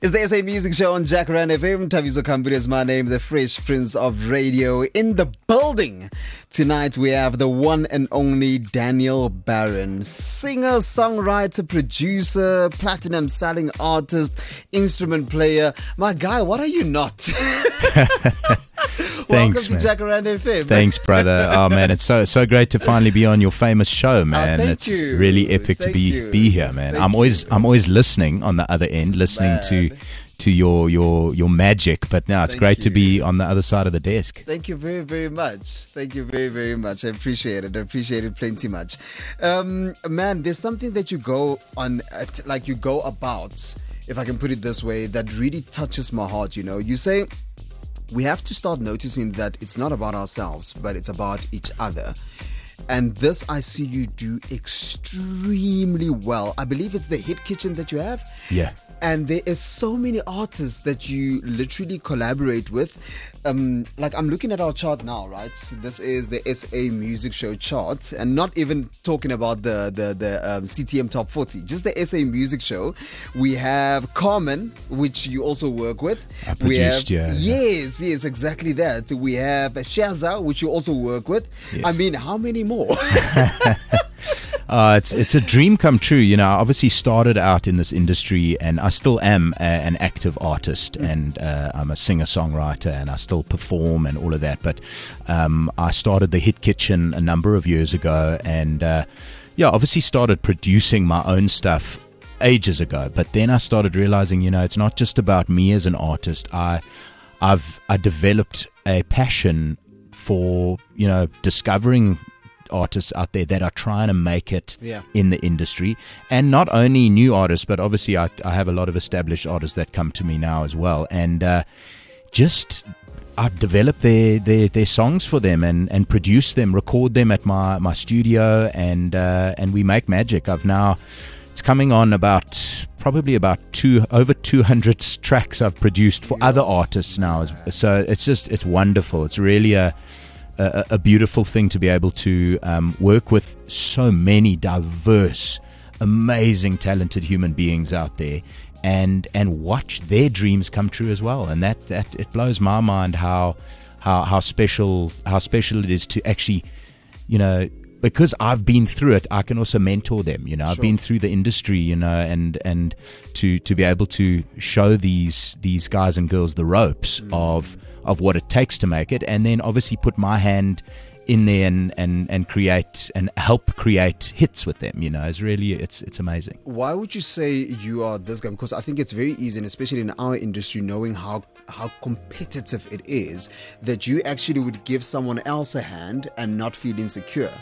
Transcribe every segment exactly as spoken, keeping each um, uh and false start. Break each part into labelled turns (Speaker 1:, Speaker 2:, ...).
Speaker 1: It's the S A Music Show on Jacaranda F M. Tavizo Kamburi is my name, the Fresh Prince of Radio in the building. Tonight we have the one and only Daniel Barron, singer, songwriter, producer, platinum selling artist, instrument player. My guy, what are you not?
Speaker 2: Thanks,
Speaker 1: Welcome to
Speaker 2: man.
Speaker 1: Jacaranda F M.
Speaker 2: Thanks, brother. Oh man, it's so so great to finally be on your famous show, man.
Speaker 1: thank
Speaker 2: it's
Speaker 1: you.
Speaker 2: really epic
Speaker 1: Thank
Speaker 2: to be
Speaker 1: you.
Speaker 2: be here, man.
Speaker 1: Thank
Speaker 2: I'm always
Speaker 1: you.
Speaker 2: I'm always listening on the other end, listening
Speaker 1: Man.
Speaker 2: to to your your your magic. But now it's
Speaker 1: Thank
Speaker 2: great to
Speaker 1: you.
Speaker 2: be on the other side of the desk.
Speaker 1: Thank you very, very much. Thank you very, very much. I appreciate it. I appreciate it plenty much. Um, man, there's something that you go on, at, like you go about, if I can put it this way, that really touches my heart. You know, you say we have to start noticing that it's not about ourselves, but it's about each other. And this I see you do extremely well. I believe it's the Hit Kitchen that you have.
Speaker 2: Yeah.
Speaker 1: And there is so many artists that you literally collaborate with. Um, like I'm looking at our chart now, right? This is the S A Music Show chart, and not even talking about the the the um, C T M Top forty. Just the S A Music Show. We have Carmen, which you also work with.
Speaker 2: I
Speaker 1: we have,
Speaker 2: produced, yeah.
Speaker 1: Yes, yes, exactly that. We have Shaza, which you also work with.
Speaker 2: Yes.
Speaker 1: I mean, how many more?
Speaker 2: Uh, it's it's a dream come true. You know, I obviously started out in this industry, and I still am a, an active artist, mm. and uh, I'm a singer-songwriter, and I still perform and all of that. But um, I started the Hit Kitchen a number of years ago, and uh, yeah, obviously started producing my own stuff ages ago. But then I started realizing, you know, it's not just about me as an artist. I I've I developed a passion for, you know, discovering artists out there that are trying to make it
Speaker 1: Yeah.
Speaker 2: in the industry, and not only new artists, but obviously I, I have a lot of established artists that come to me now as well, and uh, just I've developed their, their their songs for them and and produce them, record them at my my studio, and uh, and we make magic. I've now it's coming on about probably about two over two hundred tracks I've produced for other artists now, so it's just it's wonderful. It's really a A, a beautiful thing to be able to um, work with so many diverse, amazing, talented human beings out there, and and watch their dreams come true as well. And that, that it blows my mind how how how special how special it is to actually, you know, because I've been through it, I can also mentor them. You know, I've
Speaker 1: Sure.
Speaker 2: been through the industry, you know, and and to to be able to show these these guys and girls the ropes mm. of. of what it takes to make it, and then obviously put my hand in there and, and, and create and help create hits with them. You know, it's really it's it's amazing.
Speaker 1: Why would you say you are this guy? Because I think it's very easy, and especially in our industry, knowing how how competitive it is, that you actually would give someone else a hand and not feel insecure.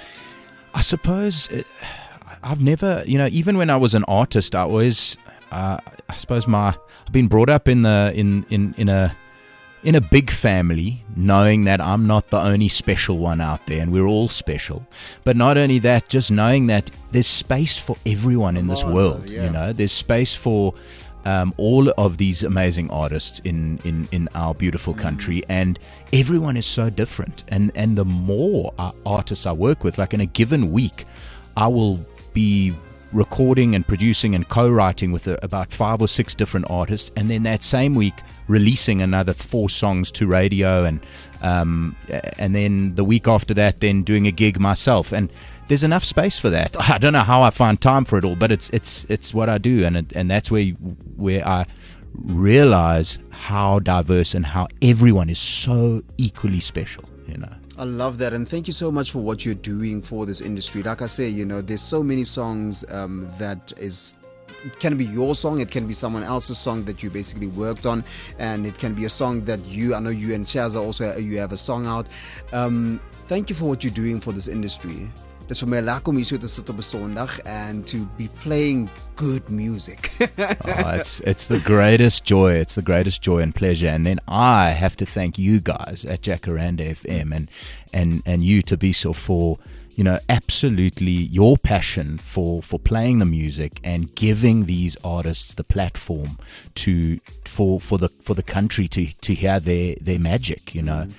Speaker 2: I suppose uh, I've never, you know, even when I was an artist, I always, uh, I suppose my I've been brought up in the in in in a in a big family, knowing that I'm not the only special one out there, and we're all special. But not only that, just knowing that there's space for everyone in this
Speaker 1: on,
Speaker 2: world.
Speaker 1: yeah.
Speaker 2: You know, there's space for um, all of these amazing artists in, in, in our beautiful country, and everyone is so different. And and the more uh, artists I work with, like in a given week, I will be recording and producing and co-writing with uh, about five or six different artists, and then that same week releasing another four songs to radio, and um, and then the week after that then doing a gig myself. And there's enough space for that. I don't know how I find time for it all, but it's it's it's what I do, and it, and that's where where I realize how diverse and how everyone is so equally special, you know.
Speaker 1: I love that, and thank you so much for what you're doing for this industry. Like I say, you know, there's so many songs um, that is it can be your song, it can be someone else's song that you basically worked on, and it can be a song that you, I know you and Shaza also, you have a song out. Um, thank you for what you're doing for this industry. Dis vir my lekker om hier so te sit op 'n Sondag and to be playing good music.
Speaker 2: Oh, it's it's the greatest joy. It's the greatest joy and pleasure. And then I have to thank you guys at Jacaranda F M and and and you, Tabiso, for, you know, absolutely your passion for for playing the music and giving these artists the platform to for, for the for the country to, to hear their, their magic. You know, mm.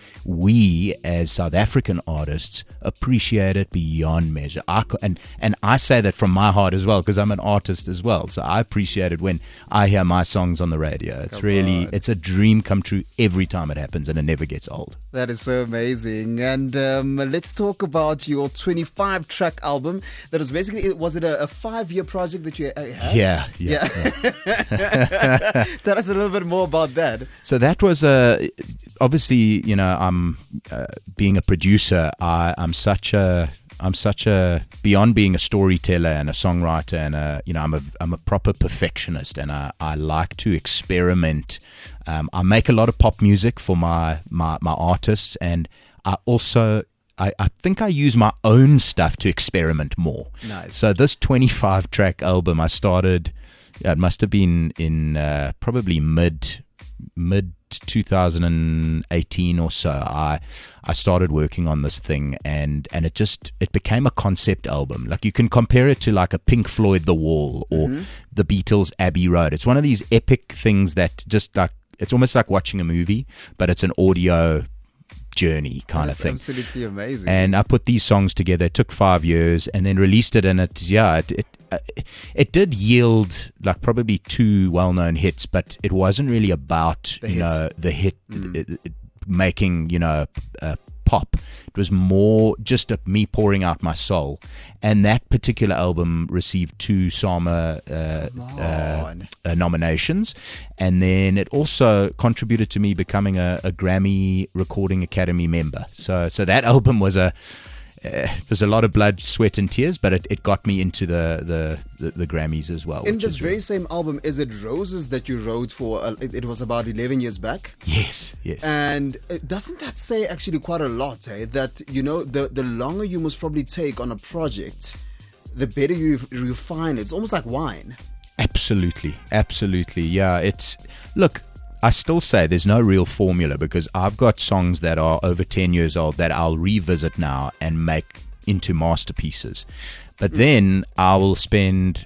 Speaker 2: we as South African artists appreciate it beyond measure. I, and and I say that from my heart as well, because I'm an artist as well. So I appreciate it when I hear my songs on the radio. It's come really on. It's a dream come true every time it happens, and it never gets old.
Speaker 1: That is so amazing. And um, let's talk about your twenty-five track album. That was basically, was it a, a five-year project that you had?
Speaker 2: Yeah, yeah.
Speaker 1: yeah. yeah. Tell us a little bit more about that.
Speaker 2: So that was a, obviously, you know, I'm uh, being a producer. I, I'm such a, I'm such a, beyond being a storyteller and a songwriter, and a, you know, I'm a, I'm a proper perfectionist, and I, I like to experiment. Um, I make a lot of pop music for my, my, my artists, and I also, I, I think I use my own stuff to experiment more.
Speaker 1: Nice.
Speaker 2: So this twenty-five track album, I started, yeah, it must have been in uh, probably mid, mid two thousand eighteen or so. I I started working on this thing, and and it just it became a concept album. Like, you can compare it to like a Pink Floyd The Wall, or mm-hmm. the Beatles Abbey Road. It's one of these epic things that just like, it's almost like watching a movie, but it's an audio journey kind
Speaker 1: That's
Speaker 2: of thing.
Speaker 1: Absolutely amazing.
Speaker 2: And I put these songs together. It took five years, and then released it. And it, yeah, it it, uh, it did yield like probably two well-known hits, but it wasn't really about
Speaker 1: the
Speaker 2: you
Speaker 1: hit.
Speaker 2: know the hit
Speaker 1: Mm.
Speaker 2: it, it, making you know uh, pop. It was more just a, me pouring out my soul. And that particular album received two SAMA uh, uh, uh, nominations. And then it also contributed to me becoming a, a Grammy Recording Academy member. So so that album was a uh, there's a lot of blood, sweat, and tears, but it, it got me into the, the, the, the Grammys as well.
Speaker 1: In this very really... same album, is it Roses that you wrote for, uh, it, it was about eleven years back?
Speaker 2: Yes, yes.
Speaker 1: And uh, doesn't that say actually quite a lot, eh? That, you know, the, the longer you must probably take on a project, the better you refine it. It's almost like wine.
Speaker 2: Absolutely, absolutely. Yeah, it's, look, I still say there's no real formula, because I've got songs that are over ten years old that I'll revisit now and make into masterpieces. But then I will spend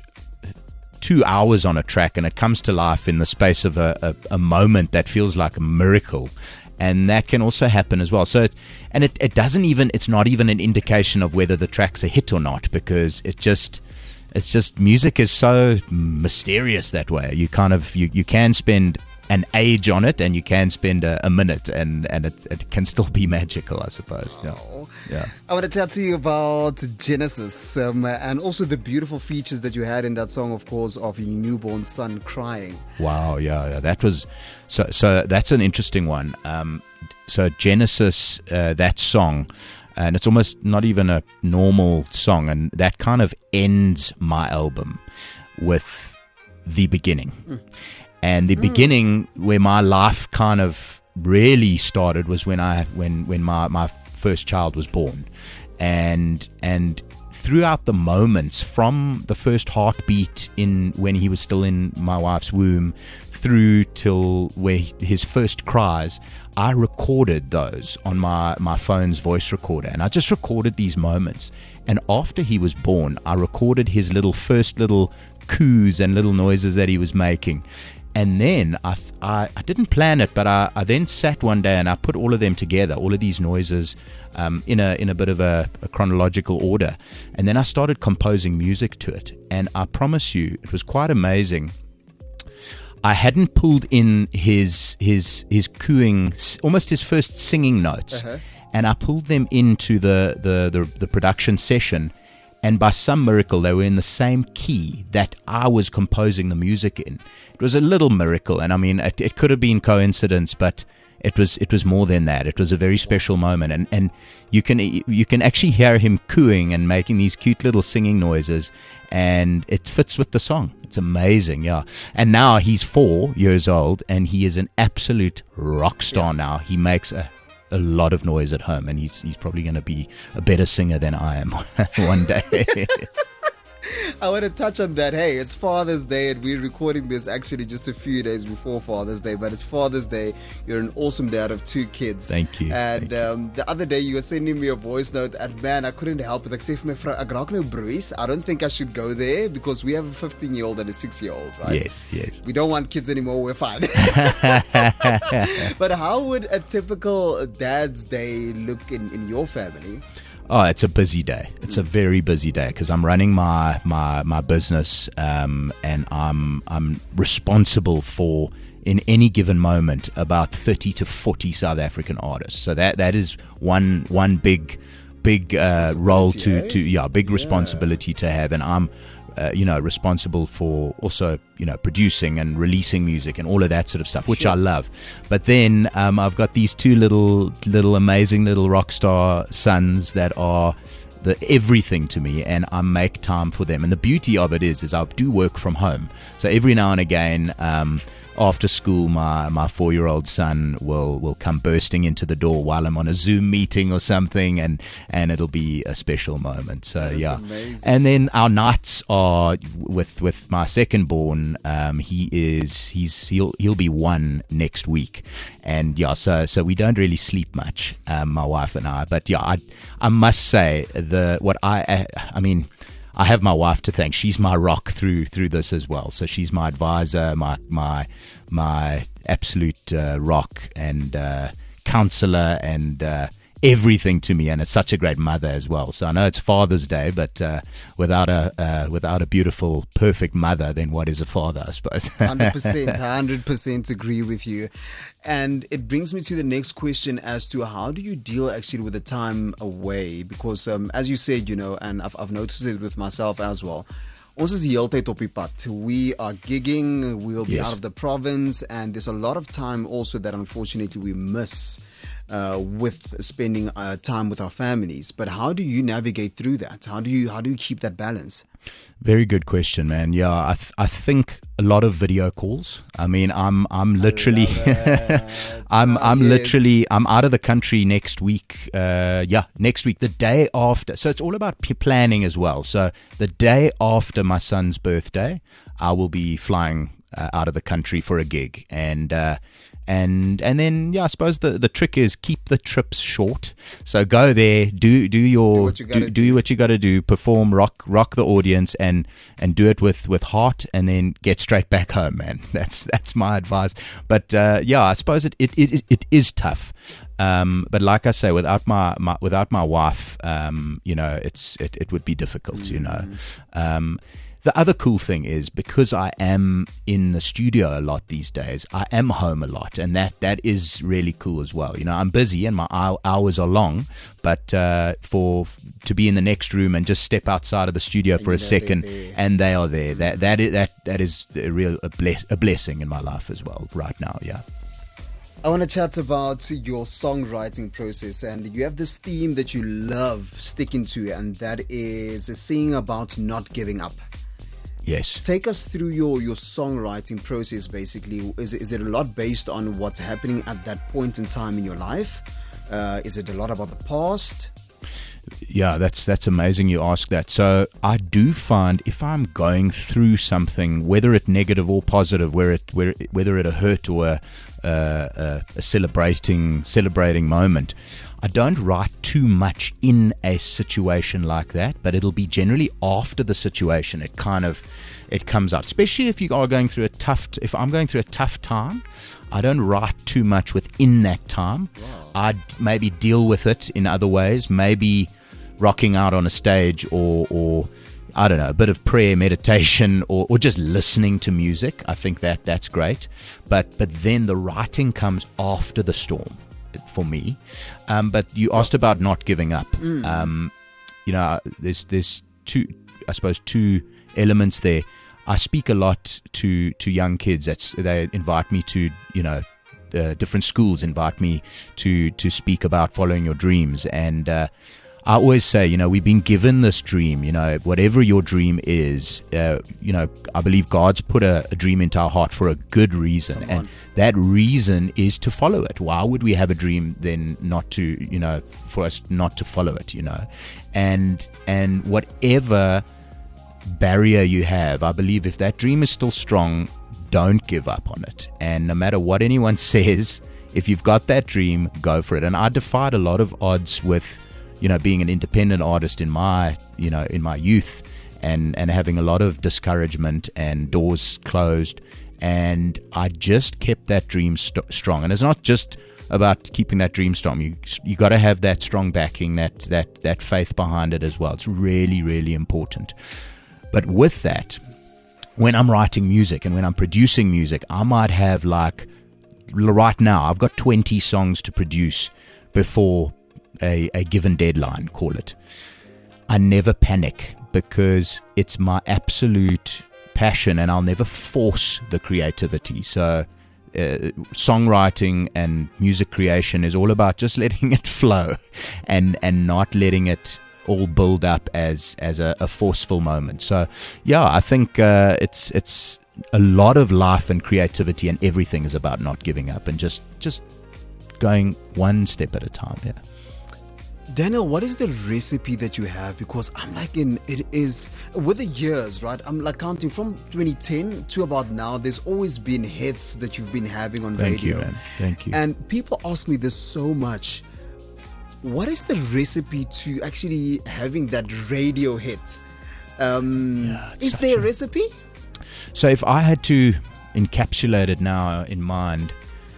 Speaker 2: two hours on a track, and it comes to life in the space of a, a, a moment that feels like a miracle. And that can also happen as well. So, it, and it, it doesn't even, it's not even an indication of whether the track's a hit or not, because it just, it's just, music is so mysterious that way. You kind of, you, you can spend an age on it, and you can spend a, a minute, and, and it, it can still be magical, I suppose. Yeah.
Speaker 1: Oh.
Speaker 2: yeah.
Speaker 1: I want to tell to you about Genesis, um, and also the beautiful features that you had in that song, of course, of your newborn son crying.
Speaker 2: Wow, yeah, yeah. That was, so, so that's an interesting one. Um, so Genesis, uh, that song, and it's almost not even a normal song, and that kind of ends my album with the beginning. Mm. And the mm. beginning, where my life kind of really started, was when I when when my, my first child was born, and and throughout the moments from the first heartbeat in when he was still in my wife's womb, through till where his first cries, I recorded those on my my phone's voice recorder, and I just recorded these moments. And after he was born, I recorded his little first little coos and little noises that he was making. And then I, I, I didn't plan it, but I, I then sat one day and I put all of them together, all of these noises, um, in a in a bit of a, a chronological order. And then I started composing music to it. And I promise you, it was quite amazing. I hadn't pulled in his his his cooing, almost his first singing notes, uh-huh. and I pulled them into the, the, the, the production session. And by some miracle, they were in the same key that I was composing the music in. It was a little miracle, and I mean, it, it could have been coincidence, but it was it was more than that. It was a very special moment, and, and you can you can actually hear him cooing and making these cute little singing noises, and it fits with the song. It's amazing, yeah. And now he's four years old, and he is an absolute rock star yeah. now. He makes a a lot of noise at home, and he's he's probably going to be a better singer than I am one day.
Speaker 1: I want to touch on that. Hey, it's Father's Day, and we're recording this actually just a few days before Father's Day, but it's Father's Day. You're an awesome dad of two kids.
Speaker 2: Thank you.
Speaker 1: And
Speaker 2: Thank you.
Speaker 1: Um, the other day, you were sending me a voice note, and man, I couldn't help it. Ek sê vir my vrou, ek raak nou bruis. I don't think I should go there because we have a fifteen-year-old and a six-year-old, right?
Speaker 2: Yes, yes.
Speaker 1: We don't want kids anymore. We're fine. But how would a typical dad's day look in, in your family?
Speaker 2: Oh, it's a busy day. It's a very busy day because I'm running my my my business, um, and I'm I'm responsible for, in any given moment, about thirty to forty South African artists. So that that is one one big big uh, role to
Speaker 1: eh?
Speaker 2: to yeah big
Speaker 1: Yeah.
Speaker 2: responsibility to have, and I'm. Uh, you know, responsible for also, you know, producing and releasing music and all of that sort of stuff, which
Speaker 1: Sure.
Speaker 2: I love. But then um, I've got these two little, little amazing little rock star sons that are the everything to me, and I make time for them. And the beauty of it is, is I do work from home. So every now and again, um, after school, my, my four-year-old son will, will come bursting into the door while I'm on a Zoom meeting or something, and, and it'll be a special moment. So
Speaker 1: That is
Speaker 2: yeah,
Speaker 1: amazing.
Speaker 2: and then our nights are with with my second born. Um, he is he's he'll he'll be one next week, and yeah, so so we don't really sleep much, um, my wife and I. But yeah, I I must say the what I I mean. I have my wife to thank. She's my rock through through this as well. So she's my advisor, my my my absolute uh, rock and uh, counselor, and uh, everything to me. And it's such a great mother as well. So I know it's Father's Day, but uh, without a uh, without a beautiful, perfect mother, then what is a father, I suppose?
Speaker 1: one hundred percent, one hundred percent agree with you. And it brings me to the next question as to how do you deal actually with the time away? Because um, as you said, you know, and I've, I've noticed it with myself as well. Ons is die hele tyd op die pad. We are gigging, we'll be
Speaker 2: Yes.
Speaker 1: out of the province, and there's a lot of time also that unfortunately we miss uh, with spending uh, time with our families. But how do you navigate through that? How do you how do you keep that balance?
Speaker 2: Very good question, man. Yeah, I th- I think a lot of video calls. I mean, I'm I'm literally I'm I'm
Speaker 1: Yes.
Speaker 2: literally I'm out of the country next week. Uh, yeah, next week, the day after. So it's all about p- planning as well. So the day after my son's birthday, I will be flying uh, out of the country for a gig, and uh, and and then yeah, I suppose the, the trick is keep the trips short. So go there, do do your
Speaker 1: Do what you gotta
Speaker 2: do, do
Speaker 1: do.
Speaker 2: what you got to do, perform, rock rock the audience, and and do it with with heart, and then get straight back home, man. That's that's my advice. But uh, yeah, I suppose it it it, is- it is tough. Um, but like I say, without my, my without my wife, um, you know, it's it, it would be difficult, you know. Um, the other cool thing is, because I am in the studio a lot these days, I am home a lot, and that, that is really cool as well. You know, I'm busy and my hou- hours are long, but uh, for to be in the next room and just step outside of the studio for
Speaker 1: you
Speaker 2: a
Speaker 1: know they're
Speaker 2: second,
Speaker 1: there.
Speaker 2: and they are there. That that is, that that is a real a, bless, a blessing in my life as well right now. Yeah.
Speaker 1: I want to chat about your songwriting process, and you have this theme that you love sticking to, and that is singing about not giving up.
Speaker 2: Yes.
Speaker 1: Take us through your, your songwriting process, basically. Is, it- is it a lot based on what's happening at that point in time in your life? Uh, is it a lot about the past?
Speaker 2: Yeah, that's that's amazing you ask that. So I do find if I'm going through something, whether it's negative or positive, where it where it, whether it a hurt or a, a, a celebrating celebrating moment, I don't write too much in a situation like that, but it'll be generally after the situation. It kind of it comes out, especially if you are going through a tough. If I'm going through a tough time, I don't write too much within that time. I'd maybe deal with it in other ways, maybe rocking out on a stage, or, or I don't know, a bit of prayer, meditation, or, or just listening to music. I think that that's great. But but then the writing comes after the storm for me. Um, but you asked about not giving up. Um, you know, there's there's two, I suppose, two elements there. I speak a lot to to young kids. That's they invite me to, you know, uh, different schools invite me to to speak about following your dreams, and uh, I always say, you know, we've been given this dream. You know, whatever your dream is, uh, you know, I believe God's put a, a dream into our heart for a good reason, and that reason is to follow it. Why would we have a dream then not to, you know, for us not to follow it? You know, and and whatever barrier you have, I believe if that dream is still strong, don't give up on it. And no matter what anyone says, if you've got that dream, go for it. And I defied a lot of odds with, you know, being an independent artist in my, you know, in my youth, and, and having a lot of discouragement and doors closed. And I just kept that dream st- strong. And it's not just about keeping that dream strong. You you got to have that strong backing, that that that faith behind it as well. It's really, really important. But with that, when I'm writing music and when I'm producing music, I might have, like, right now, I've got twenty songs to produce before a, a given deadline, call it. I never panic because it's my absolute passion, and I'll never force the creativity. So uh, songwriting and music creation is all about just letting it flow and, and not letting it all build up as as a, a forceful moment. So yeah, I think uh, it's it's a lot of life and creativity, and everything is about not giving up and just just going one step at a time. Yeah.
Speaker 1: Daniel, what is the recipe that you have? Because I'm like, in it is with the years, right? I'm like counting from twenty ten to about now. There's always been hits that you've been having on
Speaker 2: Thank
Speaker 1: radio.
Speaker 2: you, man. Thank you.
Speaker 1: And people ask me this so much. What is the recipe to actually having that radio hit? Um,
Speaker 2: Yeah, it's
Speaker 1: is
Speaker 2: such
Speaker 1: there a
Speaker 2: a-
Speaker 1: recipe?
Speaker 2: So if I had to encapsulate it now in mind,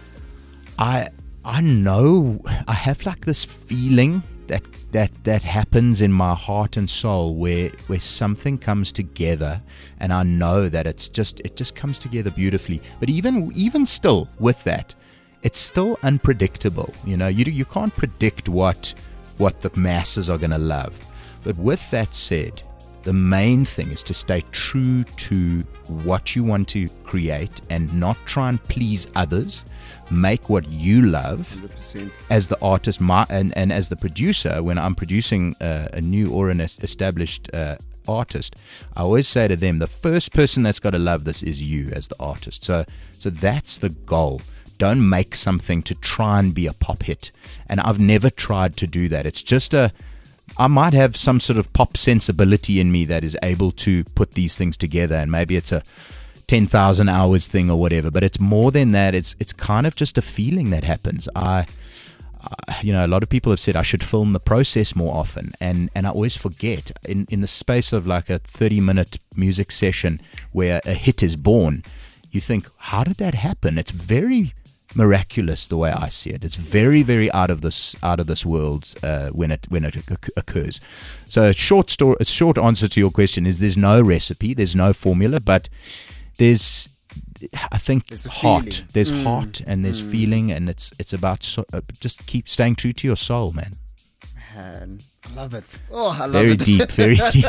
Speaker 2: I I know I have like this feeling that that that happens in my heart and soul where where something comes together, and I know that it's just it just comes together beautifully. But even even still with that, it's still unpredictable. You know, you you can't predict what what the masses are going to love. But with that said, the main thing is to stay true to what you want to create and not try and please others. Make what you love
Speaker 1: one hundred percent.
Speaker 2: as the artist, my, and, and as the producer. When I'm producing uh, a new or an es- established uh, artist, I always say to them, the first person that's got to love this is you as the artist. So, so that's the goal. Don't make something to try and be a pop hit. And I've never tried to do that. It's just a, I might have some sort of pop sensibility in me that is able to put these things together, and maybe it's a ten thousand hours thing or whatever, but it's more than that. It's it's kind of just a feeling that happens. I, I you know, a lot of people have said I should film the process more often, and, and I always forget. In, in the space of like a thirty minute music session where a hit is born, you think, how did that happen? It's very miraculous the way I see it. It's very, very out of this out of this world uh, when it when it occ- occurs. So a short story, a short answer to your question is there's no recipe, there's no formula, but there's, I think,
Speaker 1: There's a
Speaker 2: heart.
Speaker 1: feeling.
Speaker 2: There's
Speaker 1: Mm.
Speaker 2: heart and there's
Speaker 1: Mm.
Speaker 2: feeling, and it's it's about so, uh, just keep staying true to your soul, man.
Speaker 1: Man, I love it. Oh, I love
Speaker 2: Very
Speaker 1: it.
Speaker 2: deep, very deep.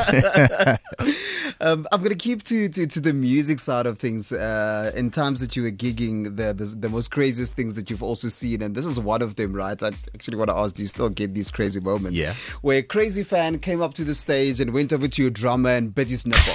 Speaker 1: Um, I'm going to keep to, to, to the music side of things. Uh, in times that you were gigging, the, the the most craziest things that you've also seen, and this is one of them, right? I actually want to ask, do you still get these crazy moments?
Speaker 2: Yeah.
Speaker 1: Where a crazy fan came up to the stage and went over to your drummer and bit his nipple.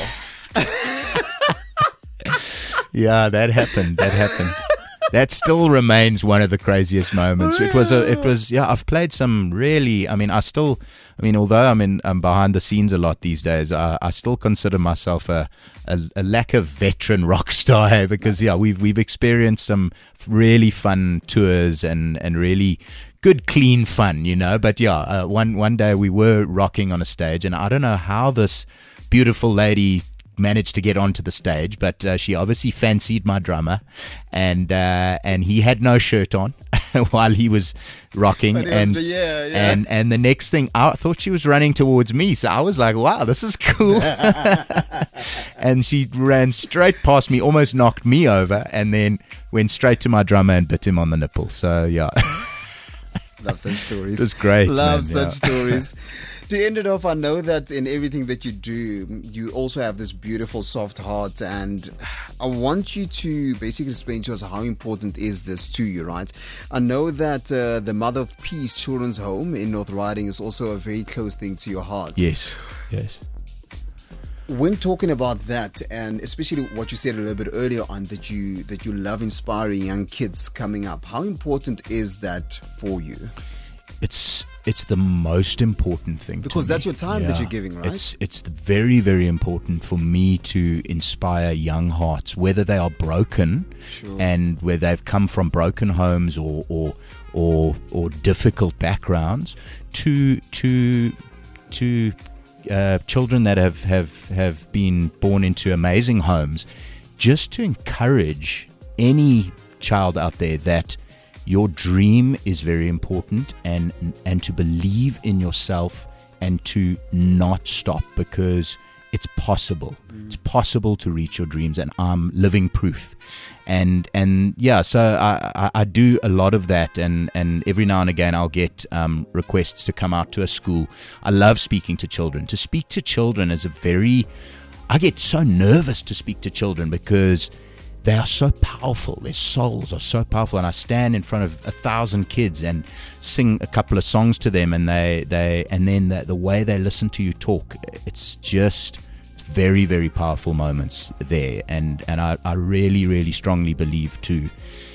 Speaker 2: Yeah, that happened. That happened. That still remains one of the craziest moments. It was a, it was, yeah, I've played some really, I mean, I still, I mean, although I'm in, I'm behind the scenes a lot these days, I, I still consider myself a, a, a lack of veteran rock star, eh? Because, yeah, we've, we've experienced some really fun tours and, and really good, clean fun, you know, but yeah, uh, one, one day we were rocking on a stage, and I don't know how this beautiful lady managed to get onto the stage, but uh, she obviously fancied my drummer, and uh, and he had no shirt on while he was rocking,
Speaker 1: But it
Speaker 2: and
Speaker 1: was- yeah, yeah.
Speaker 2: and and the next thing, I thought she was running towards me, so I was like, wow, this is cool. And she ran straight past me, almost knocked me over, and then went straight to my drummer and bit him on the nipple. So yeah.
Speaker 1: Love such stories.
Speaker 2: It's great,
Speaker 1: Love
Speaker 2: man,
Speaker 1: such
Speaker 2: yeah.
Speaker 1: stories. To end it off, I know that in everything that you do, you also have this beautiful soft heart, and I want you to basically explain to us how important is this to you, right? I know that uh, the Mother of Peace Children's Home in North Riding is also a very close thing to your heart.
Speaker 2: Yes, yes.
Speaker 1: When talking about that, and especially what you said a little bit earlier on, that you that you love inspiring young kids coming up, how important is that for you?
Speaker 2: It's it's the most important thing to
Speaker 1: Because that's
Speaker 2: me.
Speaker 1: your time that you're giving, right?
Speaker 2: It's it's very, very important for me to inspire young hearts, whether they are broken
Speaker 1: Sure.
Speaker 2: and where they've come from broken homes or or or, or difficult backgrounds, to to to uh, children that have, have have been born into amazing homes, just to encourage any child out there that your dream is very important, and and to believe in yourself and to not stop, because it's possible. Mm. It's possible to reach your dreams, and I'm living proof. And and yeah, so I, I, I do a lot of that, and, and every now and again I'll get um, requests to come out to a school. I love speaking to children. To speak to children is a very, I get so nervous to speak to children because they are so powerful. Their souls are so powerful. And I stand in front of a thousand kids and sing a couple of songs to them, and they, they and then the, the way they listen to you talk, it's just very, very powerful moments there. And, and I, I really, really strongly believe to,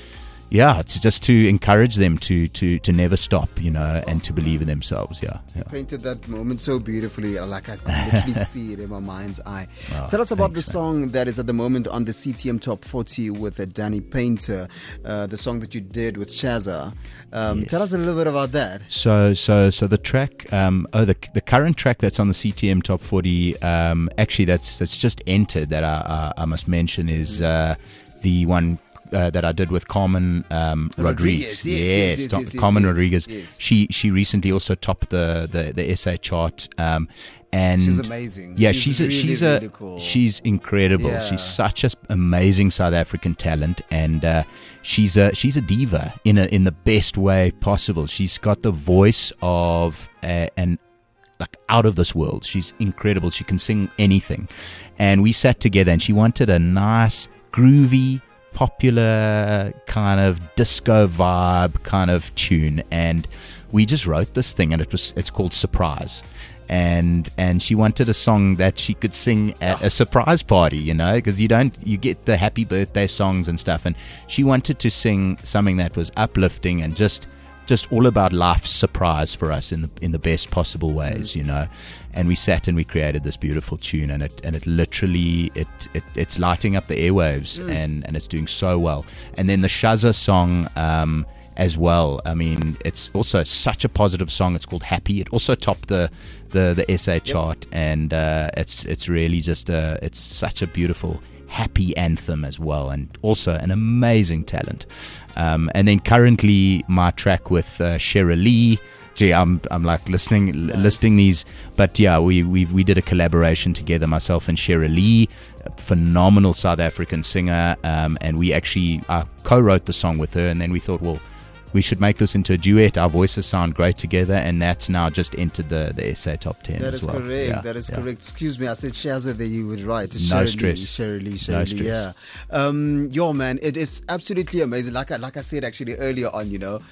Speaker 2: yeah, it's just to encourage them to, to, to never stop, you know, and to believe in themselves. Yeah, yeah.
Speaker 1: Painted that moment so beautifully, like I could literally see it in my mind's eye.
Speaker 2: Oh,
Speaker 1: Tell us about
Speaker 2: thanks,
Speaker 1: the song that is at the moment on the C T M Top forty with uh, Danny Painter, uh, the song that you did with Shazza. Um,
Speaker 2: Yes.
Speaker 1: Tell us a little bit about that.
Speaker 2: So, so, so the track, um, oh, the the current track that's on the C T M Top forty, um, actually, that's that's just entered. That I I, I must mention is uh, the one uh, that I did with Carmen um, Rodriguez.
Speaker 1: Rodriguez, yes, yes, yes,
Speaker 2: Tom-
Speaker 1: yes, yes,
Speaker 2: Carmen
Speaker 1: yes,
Speaker 2: Rodriguez.
Speaker 1: yes.
Speaker 2: She she recently also topped the the, the S A chart. Um, and
Speaker 1: She's amazing.
Speaker 2: Yeah,
Speaker 1: She's
Speaker 2: she's a,
Speaker 1: really,
Speaker 2: she's a
Speaker 1: really cool.
Speaker 2: she's incredible.
Speaker 1: Yeah.
Speaker 2: She's such an amazing South African talent, and uh, she's a she's a diva in a in the best way possible. She's got the voice of uh, an like out of this world. She's incredible. She can sing anything. And we sat together, and she wanted a nice, groovy, popular kind of disco vibe kind of tune, and we just wrote this thing, and it was it's called Surprise. And and she wanted a song that she could sing at a surprise party, you know, because you don't you get the happy birthday songs and stuff, and she wanted to sing something that was uplifting and just just all about life's surprise for us in the in the best possible ways, you know. And we sat and we created this beautiful tune, and it and it literally it, it it's lighting up the airwaves, mm. and and it's doing so well. And then the Shazza song um as well, I mean, it's also such a positive song. It's called Happy. It also topped the the, the S A chart, yep. and uh, it's it's really just a it's such a beautiful happy anthem as well, and also an amazing talent. Um, and then currently my track with uh, Sheryl Lee. Gee, I'm I'm like listening nice. listing these, but yeah, we we we did a collaboration together, myself and Sheryl Lee, a phenomenal South African singer, um, and we actually I co-wrote the song with her, and then we thought, well, we should make this into a duet. Our voices sound great together, and that's now just entered the, the S A Top ten
Speaker 1: That
Speaker 2: as
Speaker 1: is
Speaker 2: well.
Speaker 1: correct.
Speaker 2: Yeah,
Speaker 1: that is
Speaker 2: yeah.
Speaker 1: correct. Excuse me, I said Shazza there, you would right. It's
Speaker 2: No
Speaker 1: Sheryl
Speaker 2: stress.
Speaker 1: Lee, Sheryl Lee,
Speaker 2: No
Speaker 1: Sheryl Lee,
Speaker 2: stress.
Speaker 1: yeah. Um, yo, man, it is absolutely amazing. Like I, like I said actually earlier on, you know,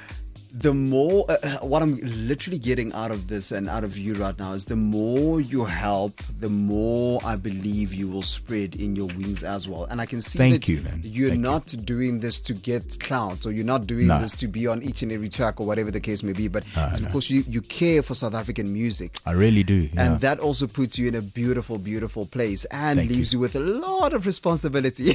Speaker 1: the more uh, what I'm literally getting out of this and out of you right now is the more you help, the more I believe you will spread in your wings as well. And I can see
Speaker 2: Thank
Speaker 1: that
Speaker 2: you, man.
Speaker 1: you're
Speaker 2: Thank
Speaker 1: not you. doing this to get clout, or you're not doing
Speaker 2: No.
Speaker 1: this to be on each and every track or whatever the case may be, but
Speaker 2: No,
Speaker 1: it's
Speaker 2: no.
Speaker 1: because you, you care for South African music.
Speaker 2: I really do. Yeah.
Speaker 1: And that also puts you in a beautiful, beautiful place and
Speaker 2: Thank
Speaker 1: leaves you.
Speaker 2: you.
Speaker 1: with a lot of responsibility.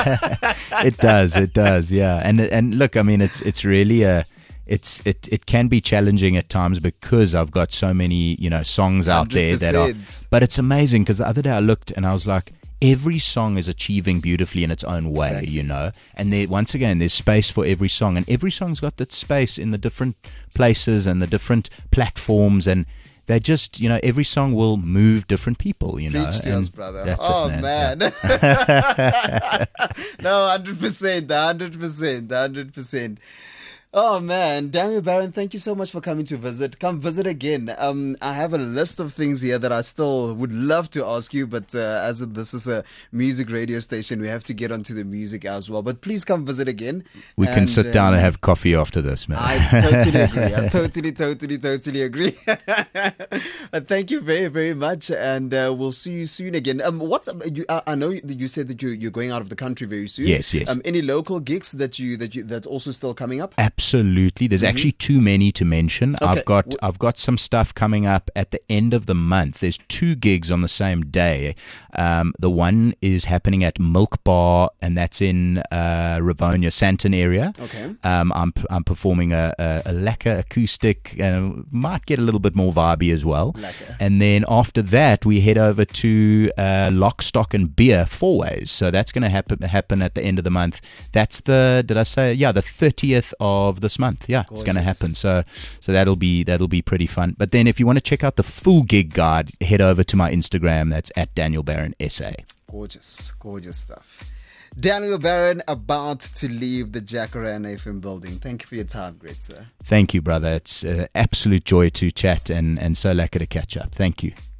Speaker 2: It does, it does, yeah. And and look, I mean, it's it's really a, it's it it can be challenging at times because I've got so many you know songs out there that are.
Speaker 1: one hundred percent.
Speaker 2: But it's amazing because the other day I looked and I was like, every song is achieving beautifully in its own way,
Speaker 1: Exactly.
Speaker 2: you know. And there, once again, there's space for every song, and every song's got that space in the different places and the different platforms, and they just, you know, every song will move different people, you know.
Speaker 1: Preach to
Speaker 2: and
Speaker 1: us, brother.
Speaker 2: that's
Speaker 1: Oh,
Speaker 2: it,
Speaker 1: man.
Speaker 2: Yeah.
Speaker 1: No, one hundred percent, one hundred percent, one hundred percent. Oh man, Daniel Barron, thank you so much for coming to visit. Come visit again. Um, I have a list of things here that I still would love to ask you, but uh, as this is a music radio station, we have to get onto the music as well. But please come visit again.
Speaker 2: We can
Speaker 1: And,
Speaker 2: sit down
Speaker 1: um,
Speaker 2: and have coffee after this, man.
Speaker 1: I totally agree. I totally, totally, totally agree. Uh, Thank you very, very much, and uh, we'll see you soon again. Um, what's up? You, I, I know that you said that you you're going out of the country very soon.
Speaker 2: Yes, yes.
Speaker 1: Um, any local gigs that you that you that's also still coming up?
Speaker 2: Absolutely. There's
Speaker 1: Mm-hmm.
Speaker 2: actually too many to mention.
Speaker 1: Okay.
Speaker 2: I've got I've got some stuff coming up at the end of the month. There's two gigs on the same day. Um, the one is happening at Milk Bar, and that's in uh, Rivonia, Santon area.
Speaker 1: Okay.
Speaker 2: Um, I'm I'm performing a, a, a lacquer acoustic, and might get a little bit more vibey as well.
Speaker 1: Lacquer.
Speaker 2: And then after that, we head over to uh, Lock, Stock and Beer Four Ways. So that's going to happen happen at the end of the month. That's the did I say yeah the thirtieth of this month. Yeah,
Speaker 1: Gorgeous.
Speaker 2: it's going to happen. So so that'll be that'll be pretty fun. But then if you want to check out the full gig guide, head over to my Instagram. That's at Daniel Barron S A.
Speaker 1: Gorgeous, gorgeous stuff. Daniel Barron about to leave the Jacaranda F M building. Thank you for your time, great sir.
Speaker 2: Thank you, brother. It's an absolute joy to chat and, and so lekker to catch up. Thank you.